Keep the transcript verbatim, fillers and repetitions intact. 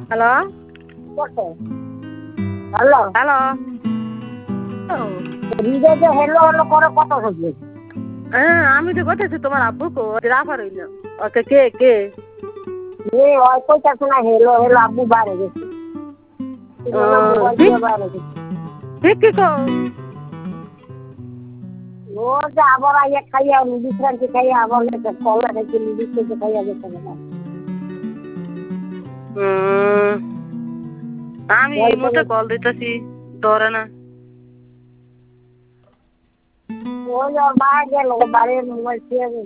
Hello hello hello হৃদয় hello hello করে কত হচ্ছে? হ্যাঁ আমি তো করতেছি তোমার আব্বু কো রাফা রইল ওকে কে কে এ ওই কইতাছে না হেলো হেলো আব্বু বাইরে গেছে মোবাইল দিয়ে বাইরে গেছে। ঠিক কি কো ও যে আবার আইয়া খাইয়া বিশ্রান্তি খাইয়া আবার কলা খাইছে বিস্কুট খাইয়া গেছে না। আমি এই মুহূর্তে কল দিতেছি ধরে না। ওই বাইরে গেল বাইরে মোবাইল খেয়ে